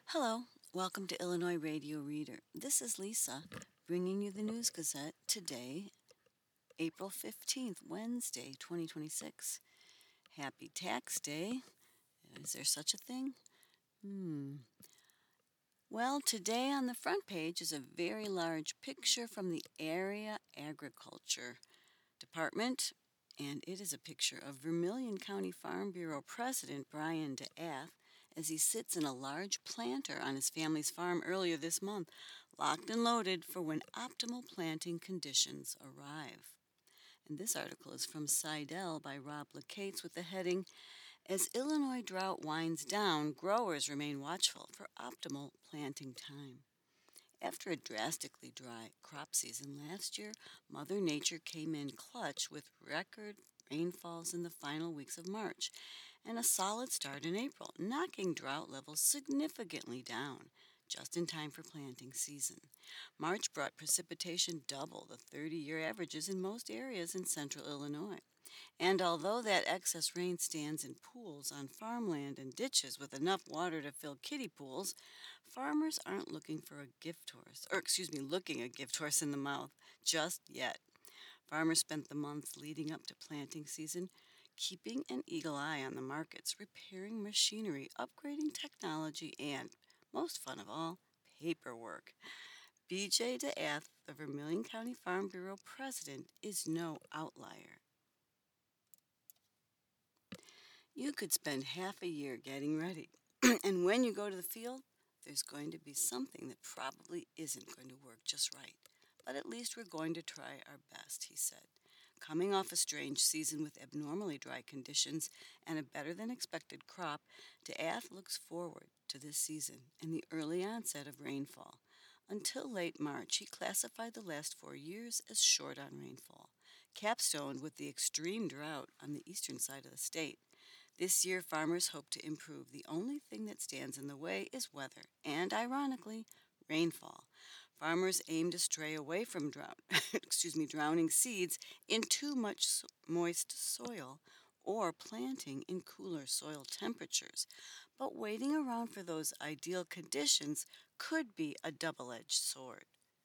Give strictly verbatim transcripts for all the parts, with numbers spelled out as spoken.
Hello, welcome to Illinois Radio Reader. This is Lisa, bringing you the News Gazette today, April fifteenth, Wednesday, twenty twenty-six. Happy Tax Day. Is there such a thing? Hmm. Well, today on the front page is a very large picture from the Area Agriculture Department, and it is a picture of Vermilion County Farm Bureau President Brian DeAth as he sits in a large planter on his family's farm earlier this month, locked and loaded for when optimal planting conditions arrive. And this article is from Seidel by Rob Lacates with the heading, As Illinois Drought Winds Down, Growers Remain Watchful for Optimal Planting Time. After a drastically dry crop season last year, Mother Nature came in clutch with record rainfalls in the final weeks of March and a solid start in April, knocking drought levels significantly down, just in time for planting season. March brought precipitation double the thirty-year averages in most areas in central Illinois. And although that excess rain stands in pools on farmland and ditches with enough water to fill kiddie pools, farmers aren't looking for a gift horse, or excuse me, looking a gift horse in the mouth just yet. Farmers spent the months leading up to planting season keeping an eagle eye on the markets, repairing machinery, upgrading technology, and, most fun of all, paperwork. B J DeAth, the Vermilion County Farm Bureau president, is no outlier. You could spend half a year getting ready, and when you go to the field, there's going to be something that probably isn't going to work just right. But at least we're going to try our best, he said. Coming off a strange season with abnormally dry conditions and a better than expected crop, DeAth looks forward to this season and the early onset of rainfall. Until late March, he classified the last four years as short on rainfall, capstoned with the extreme drought on the eastern side of the state. This year, farmers hope to improve. The only thing that stands in the way is weather, and ironically, rainfall. Farmers aim to stray away from drought, excuse me, drowning seeds in too much so- moist soil or planting in cooler soil temperatures. But waiting around for those ideal conditions could be a double-edged sword.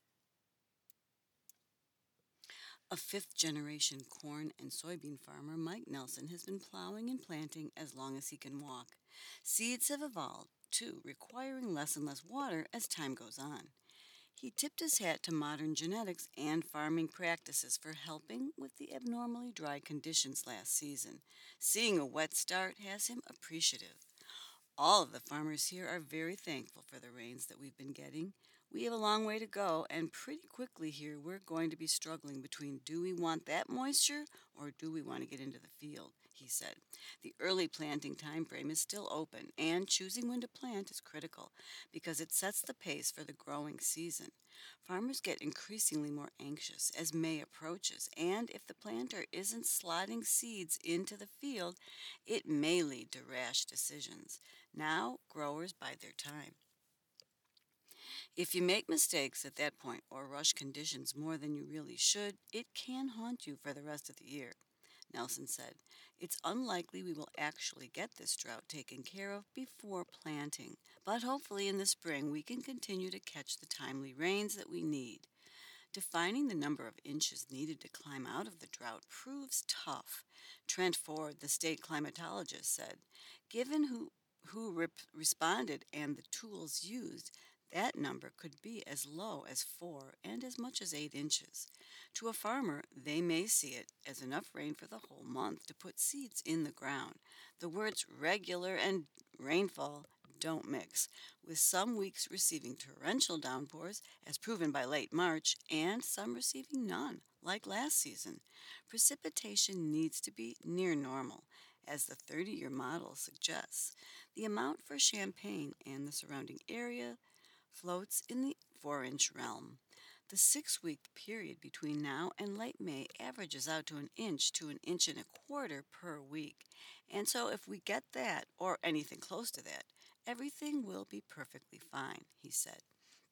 A fifth-generation corn and soybean farmer, Mike Nelson, has been plowing and planting as long as he can walk. Seeds have evolved, too, requiring less and less water as time goes on. He tipped his hat to modern genetics and farming practices for helping with the abnormally dry conditions last season. Seeing a wet start has him appreciative. All of the farmers here are very thankful for the rains that we've been getting. We have a long way to go, and pretty quickly here we're going to be struggling between do we want that moisture or do we want to get into the field, he said. The early planting time frame is still open, and choosing when to plant is critical because it sets the pace for the growing season. Farmers get increasingly more anxious as May approaches, and if the planter isn't slotting seeds into the field, it may lead to rash decisions. Now, growers bide their time. If you make mistakes at that point or rush conditions more than you really should, it can haunt you for the rest of the year. Nelson said, It's unlikely we will actually get this drought taken care of before planting, but hopefully in the spring we can continue to catch the timely rains that we need. Defining the number of inches needed to climb out of the drought proves tough. Trent Ford, the state climatologist, said, Given who, who rep- responded and the tools used, that number could be as low as four and as much as eight inches. To a farmer, they may see it as enough rain for the whole month to put seeds in the ground. The words regular and rainfall don't mix, with some weeks receiving torrential downpours, as proven by late March, and some receiving none, like last season. Precipitation needs to be near normal, as the thirty-year model suggests. The amount for Champaign and the surrounding area floats in the four-inch realm. The six-week period between now and late May averages out to an inch to an inch and a quarter per week. And so if we get that, or anything close to that, everything will be perfectly fine, he said.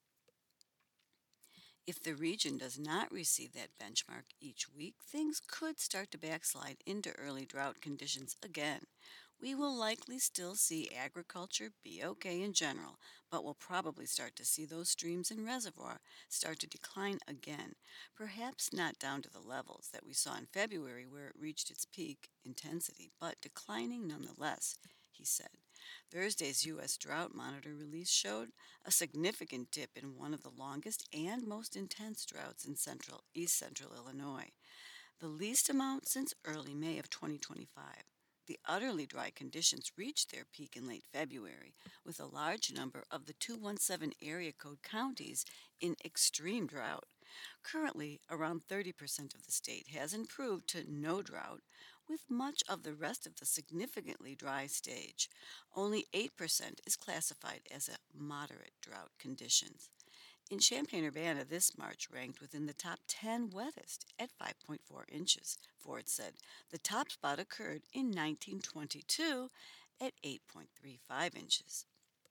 If the region does not receive that benchmark each week, things could start to backslide into early drought conditions again. We will likely still see agriculture be okay in general, but we'll probably start to see those streams and reservoir start to decline again, perhaps not down to the levels that we saw in February where it reached its peak intensity, but declining nonetheless, he said. Thursday's U S Drought Monitor release showed a significant dip in one of the longest and most intense droughts in central east central Illinois, the least amount since early May of twenty twenty-five. The utterly dry conditions reached their peak in late February, with a large number of the two one seven area code counties in extreme drought. Currently, around thirty percent of the state has improved to no drought, with much of the rest of the significantly dry stage. Only eight percent is classified as a moderate drought conditions. In Champaign-Urbana, this March ranked within the top ten wettest at five point four inches, Ford said. The top spot occurred in nineteen twenty-two at eight point three five inches.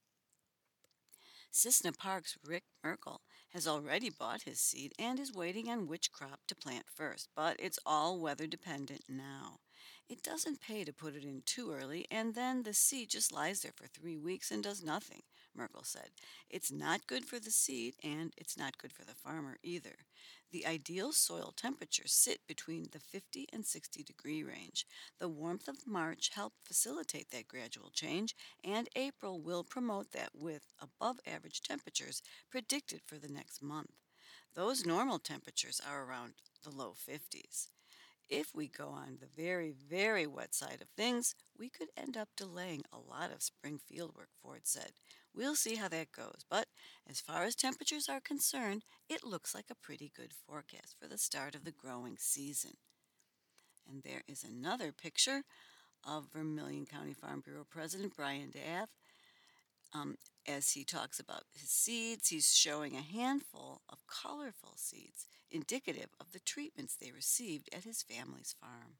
Cissna Park's Rick Merkel has already bought his seed and is waiting on which crop to plant first, but it's all weather dependent now. It doesn't pay to put it in too early, and then the seed just lies there for three weeks and does nothing, Merkel said. It's not good for the seed, and it's not good for the farmer either. The ideal soil temperatures sit between the fifty and sixty degree range. The warmth of March helped facilitate that gradual change, and April will promote that with above average temperatures predicted for the next month. Those normal temperatures are around the low fifties. If we go on the very, very wet side of things, we could end up delaying a lot of spring fieldwork, Ford said. We'll see how that goes, but as far as temperatures are concerned, it looks like a pretty good forecast for the start of the growing season. And there is another picture of Vermilion County Farm Bureau President Brian Dath. Um, as he talks about his seeds, he's showing a handful of colorful seeds, indicative of the treatments they received at his family's farm.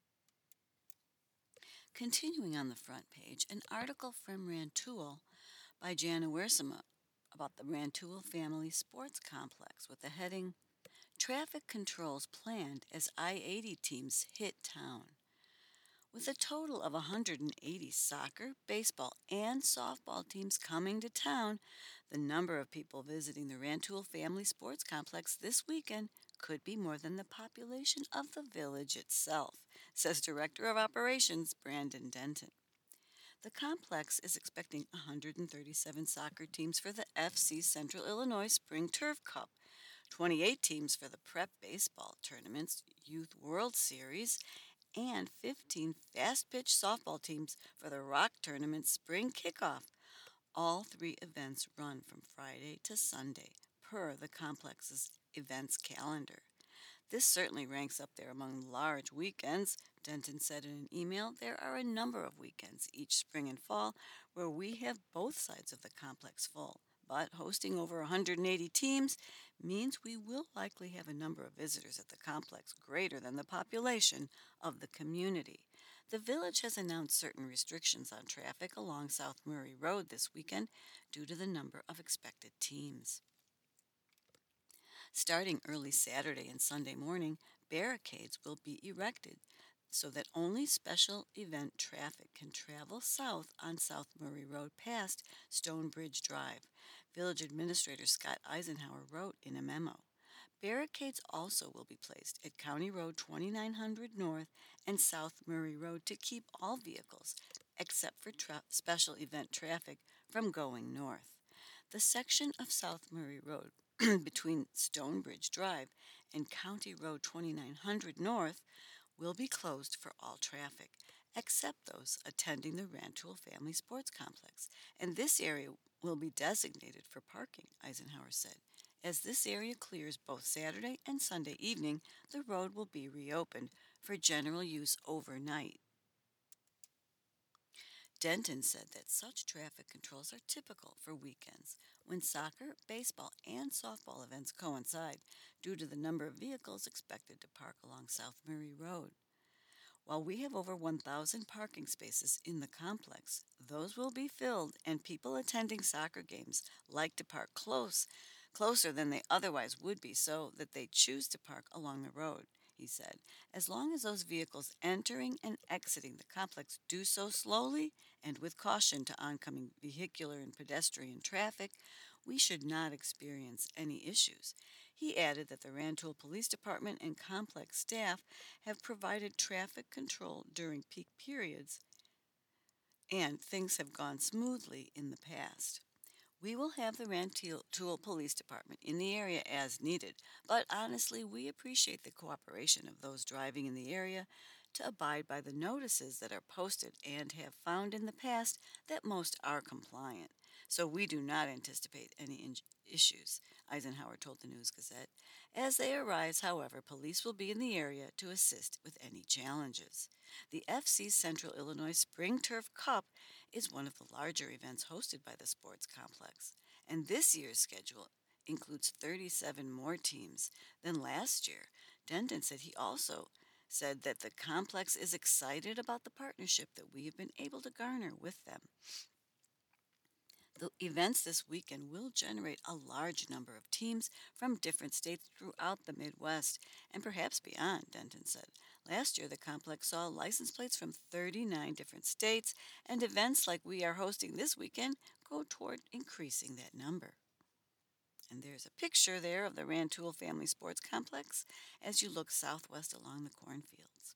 Continuing on the front page, an article from Rantoul by Jana Weersema about the Rantoul Family Sports Complex with the heading, Traffic Controls Planned as I eighty Teams Hit Town. With a total of one hundred eighty soccer, baseball, and softball teams coming to town, the number of people visiting the Rantoul Family Sports Complex this weekend could be more than the population of the village itself, says Director of Operations Brandon Denton. The complex is expecting one hundred thirty-seven soccer teams for the F C Central Illinois Spring Turf Cup, twenty-eight teams for the Prep Baseball Tournament's Youth World Series, and fifteen fast-pitch softball teams for the Rock Tournament Spring Kickoff. All three events run from Friday to Sunday, per the complex's events calendar. This certainly ranks up there among large weekends, Denton said in an email. There are a number of weekends each spring and fall where we have both sides of the complex full, but hosting over one hundred eighty teams means we will likely have a number of visitors at the complex greater than the population of the community. The village has announced certain restrictions on traffic along South Murray Road this weekend due to the number of expected teams. Starting early Saturday and Sunday morning, barricades will be erected so that only special event traffic can travel south on South Murray Road past Stonebridge Drive, Village Administrator Scott Eisenhower wrote in a memo. Barricades also will be placed at County Road twenty-nine hundred North and South Murray Road to keep all vehicles, except for tra- special event traffic, from going north. The section of South Murray Road between Stonebridge Drive and County Road twenty-nine hundred North will be closed for all traffic, except those attending the Rantoul Family Sports Complex, and this area will be designated for parking, Eisenhower said. As this area clears both Saturday and Sunday evening, the road will be reopened for general use overnight. Denton said that such traffic controls are typical for weekends when soccer, baseball, and softball events coincide due to the number of vehicles expected to park along South Murray Road. While we have over one thousand parking spaces in the complex, those will be filled, and people attending soccer games like to park close, closer than they otherwise would be, so that they choose to park along the road. he said. As long as those vehicles entering and exiting the complex do so slowly and with caution to oncoming vehicular and pedestrian traffic, we should not experience any issues. He added that the Rantoul Police Department and complex staff have provided traffic control during peak periods and things have gone smoothly in the past. We will have the Rantoul Police Department in the area as needed, but honestly, we appreciate the cooperation of those driving in the area to abide by the notices that are posted and have found in the past that most are compliant. So we do not anticipate any in- issues, Eisenhower told the News Gazette. As they arise, however, police will be in the area to assist with any challenges. The F C Central Illinois Spring Turf Cup is one of the larger events hosted by the sports complex, and this year's schedule includes thirty-seven more teams than last year. Denton said he also said that the complex is excited about the partnership that we have been able to garner with them. The events this weekend will generate a large number of teams from different states throughout the Midwest and perhaps beyond, Denton said. Last year, the complex saw license plates from thirty-nine different states, and events like we are hosting this weekend go toward increasing that number. And there's a picture there of the Rantoul Family Sports Complex as you look southwest along the cornfields.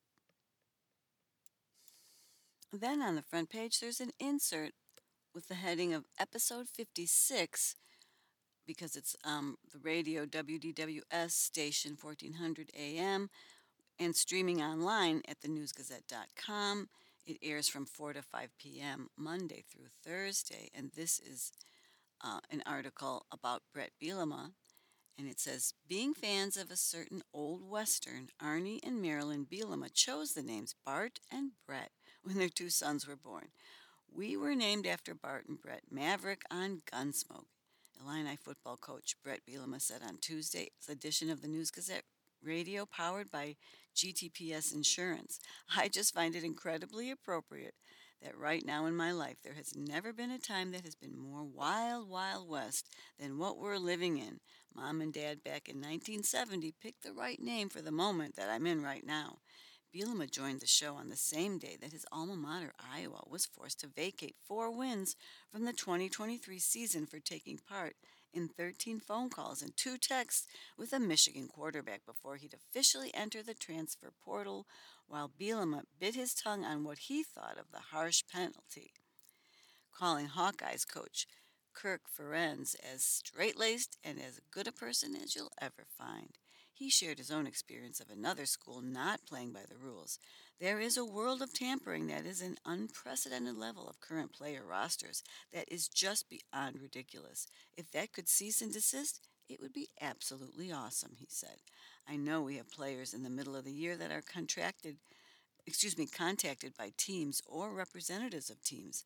Then on the front page, there's an insert with the heading of Episode fifty-six because it's um, the radio W D W S station fourteen hundred A M and streaming online at the news gazette dot com. It airs from four to five p.m. Monday through Thursday, and this is uh, an article about Bret Bielema, and it says, being fans of a certain old Western, Arnie and Marilyn Bielema chose the names Bart and Bret when their two sons were born. We were named after Bart and Bret Maverick on Gunsmoke. Illini football coach Bret Bielema said on Tuesday's edition of the News Gazette Radio powered by G T P S Insurance. I just find it incredibly appropriate that right now in my life there has never been a time that has been more wild, wild west than what we're living in. Mom and Dad back in nineteen seventy picked the right name for the moment that I'm in right now. Bielema joined the show on the same day that his alma mater, Iowa, was forced to vacate four wins from the twenty twenty-three season for taking part in thirteen phone calls and two texts with a Michigan quarterback before he'd officially enter the transfer portal, while Bielema bit his tongue on what he thought of the harsh penalty, calling Hawkeyes coach Kirk Ferentz as straight-laced and as good a person as you'll ever find. He shared his own experience of another school not playing by the rules. There is a world of tampering that is an unprecedented level of current player rosters that is just beyond ridiculous. If that could cease and desist, it would be absolutely awesome, he said. I know we have players in the middle of the year that are contracted, excuse me, contacted by teams or representatives of teams.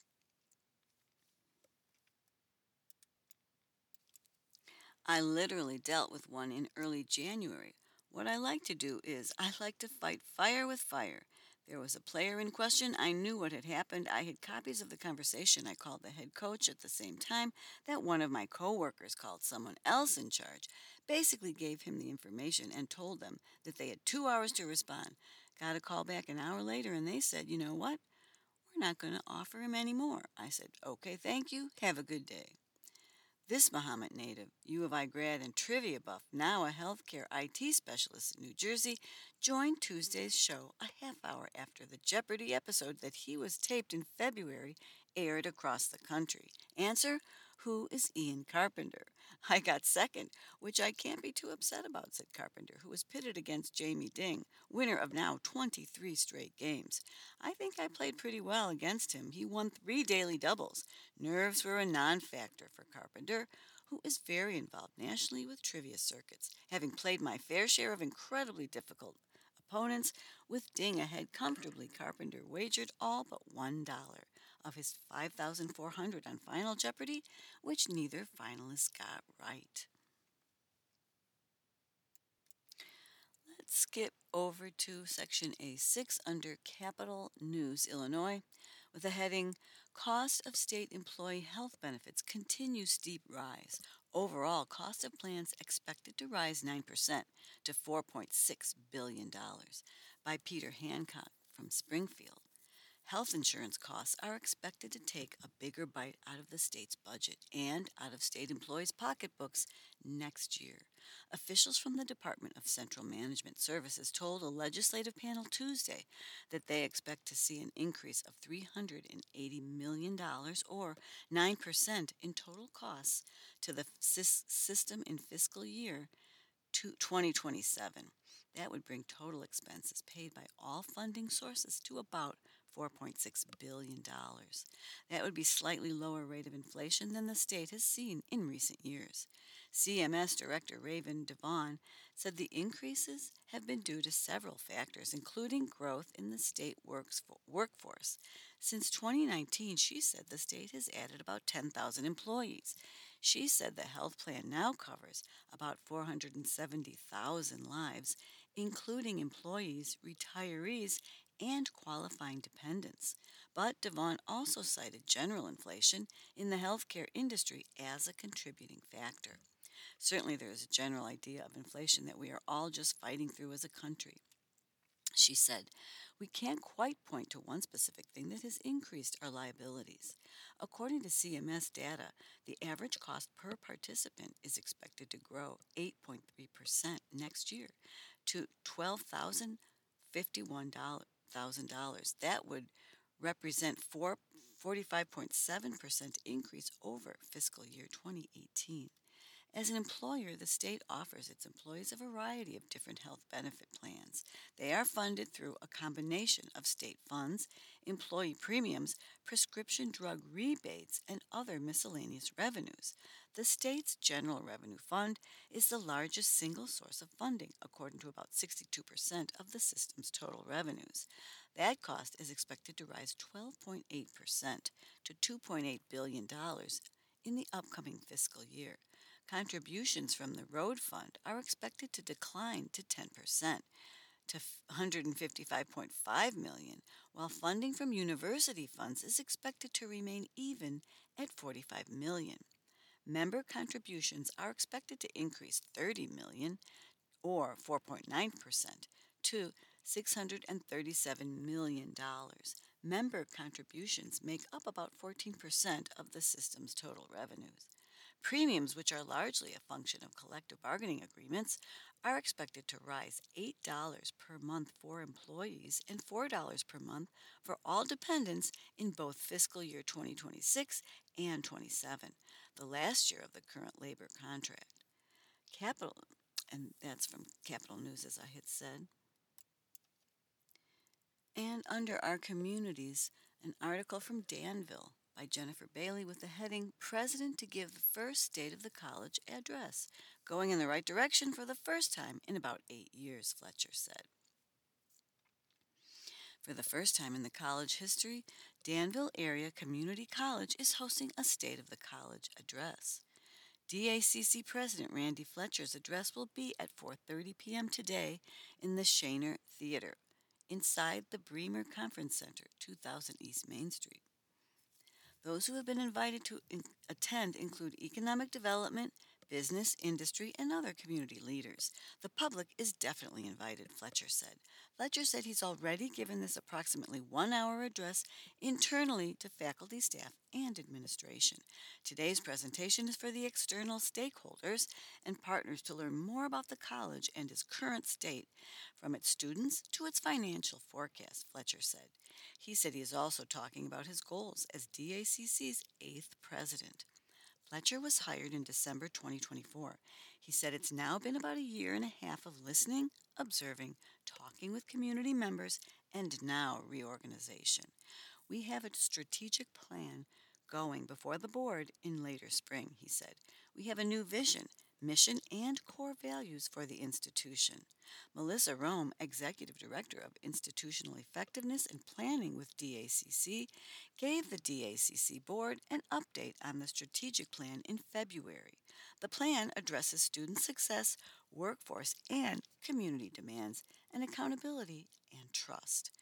I literally dealt with one in early January. What I like to do is I like to fight fire with fire. There was a player in question. I knew what had happened. I had copies of the conversation. I called the head coach at the same time that one of my coworkers called someone else in charge. Basically gave him the information and told them that they had two hours to respond. Got a call back an hour later and they said, you know what? We're not going to offer him any more. I said, okay, thank you. Have a good day. This Muhammad native, U of I grad and trivia buff, now a healthcare I T specialist in New Jersey, joined Tuesday's show a half hour after the Jeopardy episode that he was taped in February aired across the country. Answer: who is Ian Carpenter? I got second, which I can't be too upset about, said Carpenter, who was pitted against Jamie Ding, winner of now twenty-three straight games. I think I played pretty well against him. He won three daily doubles. Nerves were a non-factor for Carpenter, who is very involved nationally with trivia circuits, having played my fair share of incredibly difficult opponents. With Ding ahead comfortably, Carpenter wagered all but one dollar of his five thousand four hundred dollars on Final Jeopardy, which neither finalist got right. Let's skip over to Section A six under Capital News, Illinois, with the heading, Cost of State Employee Health Benefits Continues Steep Rise. Overall, cost of plans expected to rise nine percent to four point six billion dollars by Peter Hancock from Springfield. Health insurance costs are expected to take a bigger bite out of the state's budget and out of state employees' pocketbooks next year. Officials from the Department of Central Management Services told a legislative panel Tuesday that they expect to see an increase of three hundred eighty million dollars or nine percent in total costs to the sys- system in fiscal year to twenty twenty-seven. That would bring total expenses paid by all funding sources to about four point six billion dollars. That would be slightly lower rate of inflation than the state has seen in recent years. C M S Director Raven Devon said the increases have been due to several factors, including growth in the state works workforce. Since twenty nineteen, she said the state has added about ten thousand employees. She said the health plan now covers about four hundred seventy thousand lives, including employees, retirees, and qualifying dependents. But Devon also cited general inflation in the healthcare industry as a contributing factor. Certainly, there is a general idea of inflation that we are all just fighting through as a country. She said, "We can't quite point to one specific thing that has increased our liabilities. According to C M S data, the average cost per participant is expected to grow eight point three percent next year to twelve thousand fifty-one thousand dollars. That would represent four forty-five point seven percent increase over fiscal year twenty eighteen. As an employer, the state offers its employees a variety of different health benefit plans. They are funded through a combination of state funds, employee premiums, prescription drug rebates, and other miscellaneous revenues. The state's general revenue fund is the largest single source of funding, according to about sixty-two percent of the system's total revenues. That cost is expected to rise twelve point eight percent to two point eight billion dollars in the upcoming fiscal year. Contributions from the road fund are expected to decline to ten percent to one hundred fifty-five point five million dollars, while funding from university funds is expected to remain even at forty-five million dollars. Member contributions are expected to increase thirty million dollars or four point nine percent to six hundred thirty-seven million dollars. Member contributions make up about fourteen percent of the system's total revenues. Premiums, which are largely a function of collective bargaining agreements, are expected to rise eight dollars per month for employees and four dollars per month for all dependents in both fiscal year twenty twenty-six and twenty-seven, the last year of the current labor contract. Capital, and that's from Capital News, as I had said. And under our communities, an article from Danville by Jennifer Bailey with the heading President to Give the First State of the College Address. Going in the right direction for the first time in about eight years, Fletcher said. For the first time in the college history, Danville Area Community College is hosting a State of the College Address. D A C C President Randy Fletcher's address will be at four thirty p.m. today in the Shaner Theater, inside the Bremer Conference Center, two thousand East Main Street. Those who have been invited to in- attend include economic development, business, industry, and other community leaders. The public is definitely invited, Fletcher said. Fletcher said he's already given this approximately one-hour address internally to faculty, staff, and administration. Today's presentation is for the external stakeholders and partners to learn more about the college and its current state, from its students to its financial forecast, Fletcher said. He said he is also talking about his goals as D A C C's eighth president. Fletcher was hired in December twenty twenty-four. He said it's now been about a year and a half of listening, observing, talking with community members, and now reorganization. We have a strategic plan going before the board in later spring, he said. We have a new vision, mission, and core values for the institution. Melissa Rome, Executive Director of Institutional Effectiveness and Planning with D A C C, gave the D A C C board an update on the strategic plan in February. The plan addresses student success, workforce, and community demands, and accountability and trust.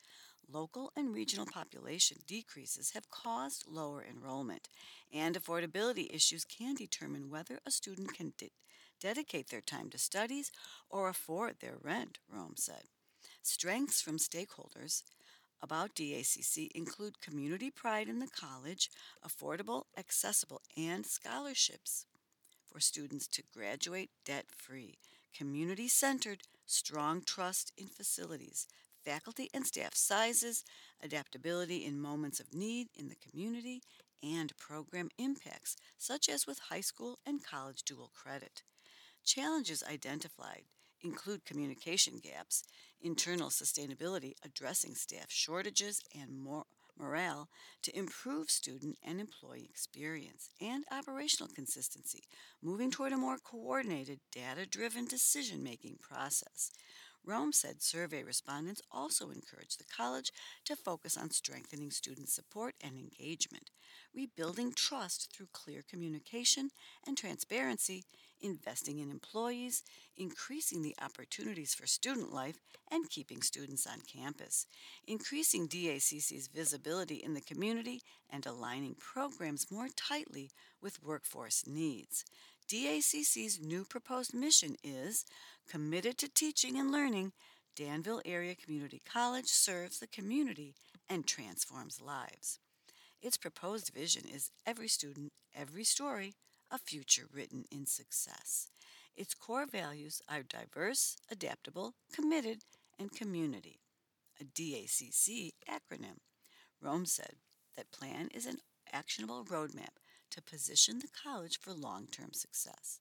Local and regional population decreases have caused lower enrollment, and affordability issues can determine whether a student can de- dedicate their time to studies or afford their rent, Rome said. Strengths from stakeholders about D A C C include community pride in the college, affordable, accessible, and scholarships for students to graduate debt free, community centered, strong trust in facilities, faculty and staff sizes, adaptability in moments of need in the community, and program impacts, such as with high school and college dual credit. Challenges identified include communication gaps, internal sustainability, addressing staff shortages and mor- morale to improve student and employee experience, and operational consistency, moving toward a more coordinated, data driven decision making process. Rome said survey respondents also encouraged the college to focus on strengthening student support and engagement, rebuilding trust through clear communication and transparency, investing in employees, increasing the opportunities for student life, and keeping students on campus, increasing D A C C's visibility in the community, and aligning programs more tightly with workforce needs. D A C C's new proposed mission is committed to teaching and learning. Danville Area Community College serves the community and transforms lives. Its proposed vision is every student, every story, a future written in success. Its core values are diverse, adaptable, committed, and community, a D A C C acronym. Rome said that plan is an actionable roadmap to position the college for long term success.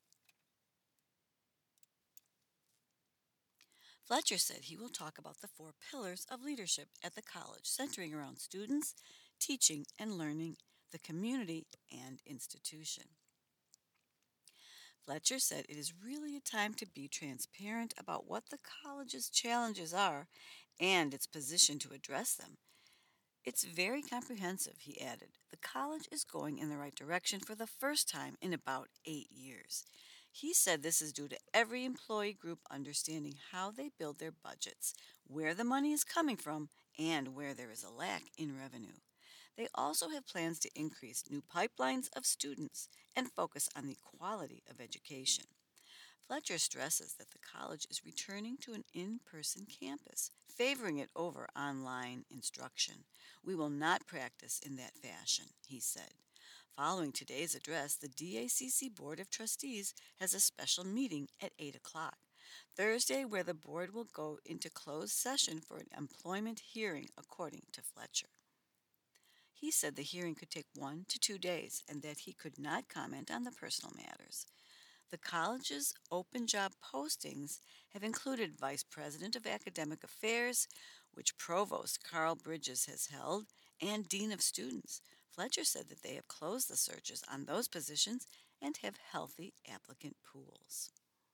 Fletcher said he will talk about the four pillars of leadership at the college, centering around students, teaching and learning, the community, and institution. Fletcher said it is really a time to be transparent about what the college's challenges are and its position to address them. It's very comprehensive, he added. The college is going in the right direction for the first time in about eight years. He said this is due to every employee group understanding how they build their budgets, where the money is coming from, and where there is a lack in revenue. They also have plans to increase new pipelines of students and focus on the quality of education. Fletcher stresses that the college is returning to an in person campus, favoring it over online instruction. We will not practice in that fashion, he said. Following today's address, the D A C C Board of Trustees has a special meeting at eight o'clock Thursday, where the board will go into closed session for an employment hearing, according to Fletcher. He said the hearing could take one to two days and that he could not comment on the personal matters. The college's open job postings have included Vice President of Academic Affairs, which Provost Carl Bridges has held, and Dean of Students. Fletcher said that they have closed the searches on those positions and have healthy applicant pools.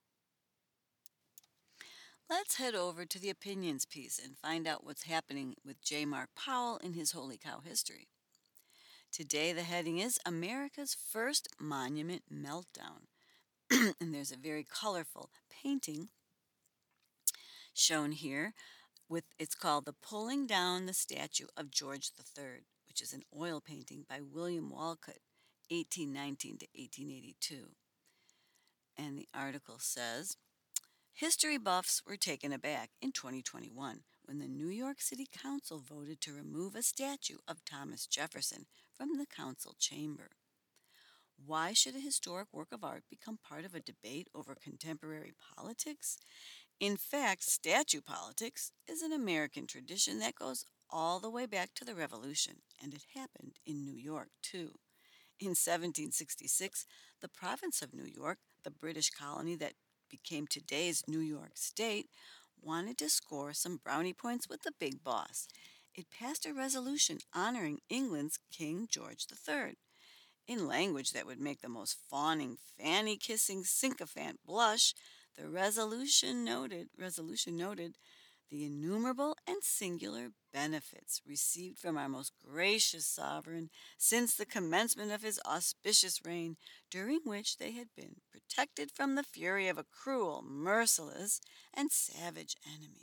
Let's head over to the opinions piece and find out what's happening with J. Mark Powell in his Holy Cow history. Today, the heading is America's First Monument Meltdown. And there's a very colorful painting shown here with it's called The Pulling Down the Statue of George the Third, which is an oil painting by William Walcott, eighteen nineteen to eighteen eighty-two. And the article says history buffs were taken aback in twenty twenty-one when the New York City Council voted to remove a statue of Thomas Jefferson from the council chamber. Why should a historic work of art become part of a debate over contemporary politics? In fact, statue politics is an American tradition that goes all the way back to the Revolution, and it happened in New York, too. In seventeen sixty-six, the province of New York, the British colony that became today's New York State, wanted to score some brownie points with the big boss. It passed a resolution honoring England's King George the Third in language that would make the most fawning, fanny-kissing sycophant blush. The resolution noted, resolution noted the innumerable and singular benefits received from our most gracious sovereign since the commencement of his auspicious reign, during which they had been protected from the fury of a cruel, merciless, and savage enemy.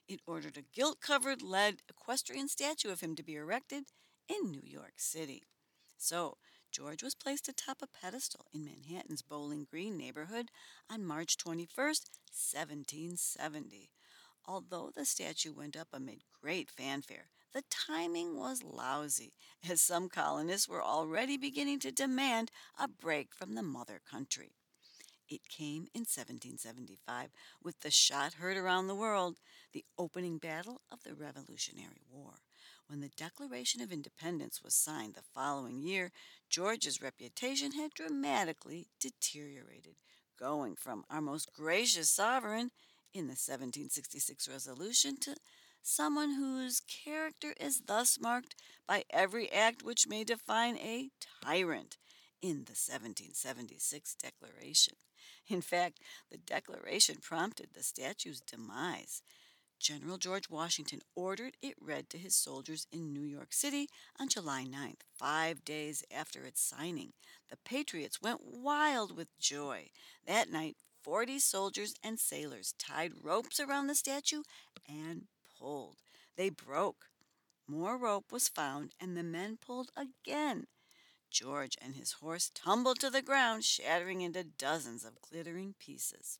It ordered a gilt covered lead equestrian statue of him to be erected in New York City. So, George was placed atop a pedestal in Manhattan's Bowling Green neighborhood on March twenty-first, seventeen seventy. Although the statue went up amid great fanfare, the timing was lousy, as some colonists were already beginning to demand a break from the mother country. It came in seventeen seventy-five, with the shot heard around the world, the opening battle of the Revolutionary War. When the Declaration of Independence was signed the following year, George's reputation had dramatically deteriorated, going from our most gracious sovereign in the seventeen sixty-six resolution to someone whose character is thus marked by every act which may define a tyrant in the seventeen seventy-six Declaration. In fact, the Declaration prompted the statue's demise. General George Washington ordered it read to his soldiers in New York City on July ninth, five days after its signing. The patriots went wild with joy. That night, forty soldiers and sailors tied ropes around the statue and pulled. They broke. More rope was found, and the men pulled again. George and his horse tumbled to the ground, shattering into dozens of glittering pieces.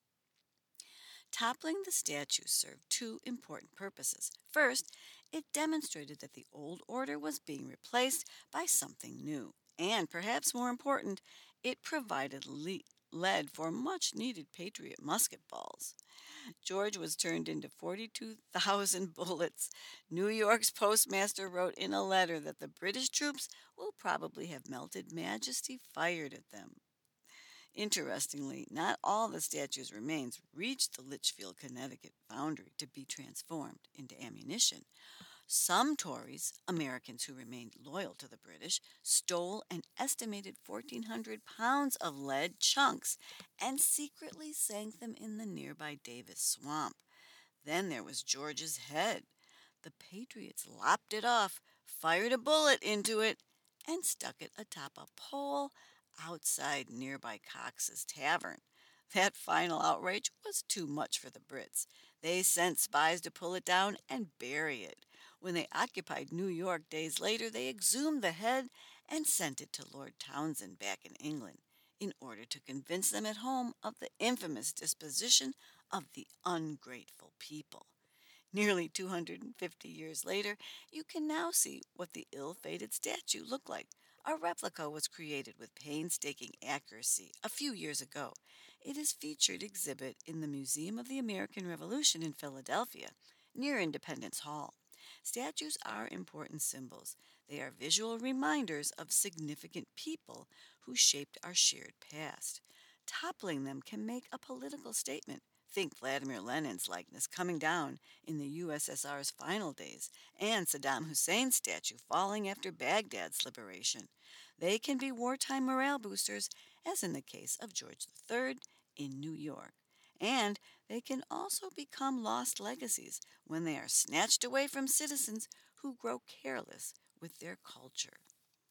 Toppling the statue served two important purposes. First, it demonstrated that the old order was being replaced by something new. And perhaps more important, it provided le- lead for much needed Patriot musket balls. George was turned into forty-two thousand bullets. New York's postmaster wrote in a letter that the British troops will probably have melted Majesty fired at them. Interestingly, not all the statue's remains reached the Litchfield, Connecticut foundry to be transformed into ammunition. Some Tories, Americans who remained loyal to the British, stole an estimated fourteen hundred pounds of lead chunks and secretly sank them in the nearby Davis Swamp. Then there was George's head. The Patriots lopped it off, fired a bullet into it, and stuck it atop a pole outside nearby Cox's Tavern. That final outrage was too much for the Brits. They sent spies to pull it down and bury it. When they occupied New York days later, they exhumed the head and sent it to Lord Townshend back in England in order to convince them at home of the infamous disposition of the ungrateful people. Nearly two hundred fifty years later, you can now see what the ill-fated statue looked like. A replica was created with painstaking accuracy a few years ago. It is featured exhibit in the Museum of the American Revolution in Philadelphia, near Independence Hall. Statues are important symbols. They are visual reminders of significant people who shaped our shared past. Toppling them can make a political statement. Think Vladimir Lenin's likeness coming down in the U S S R's final days, and Saddam Hussein's statue falling after Baghdad's liberation. They can be wartime morale boosters, as in the case of George the Third in New York. And they can also become lost legacies when they are snatched away from citizens who grow careless with their culture.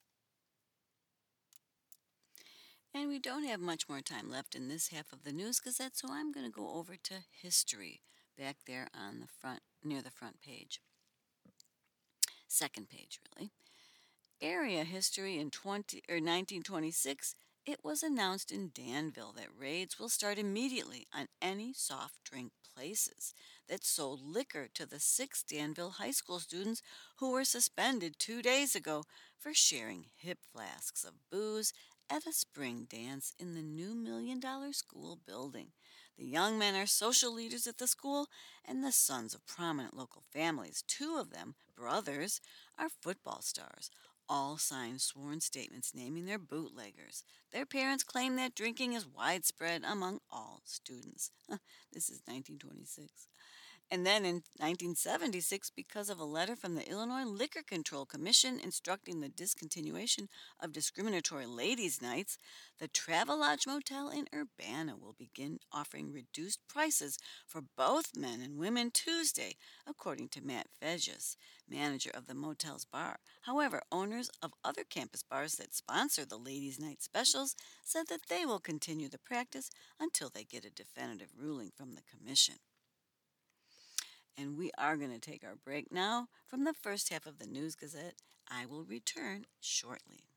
And we don't have much more time left in this half of the News Gazette, so I'm going to go over to history back there on the front, near the front page. Second page, really. Area history in twenty, or nineteen twenty-six, it was announced in Danville that raids will start immediately on any soft drink places that sold liquor to the six Danville high school students who were suspended two days ago for sharing hip flasks of booze at a spring dance in the new million dollar school building. The young men are social leaders at the school and the sons of prominent local families. Two of them, brothers, are football stars. All signed sworn statements naming their bootleggers. Their parents claim that drinking is widespread among all students. This is nineteen twenty-six. And then in nineteen seventy-six, because of a letter from the Illinois Liquor Control Commission instructing the discontinuation of discriminatory ladies' nights, the Travelodge Motel in Urbana will begin offering reduced prices for both men and women Tuesday, according to Matt Feges, manager of the motel's bar. However, owners of other campus bars that sponsor the ladies' night specials said that they will continue the practice until they get a definitive ruling from the commission. And we are going to take our break now from the first half of the News Gazette. I will return shortly.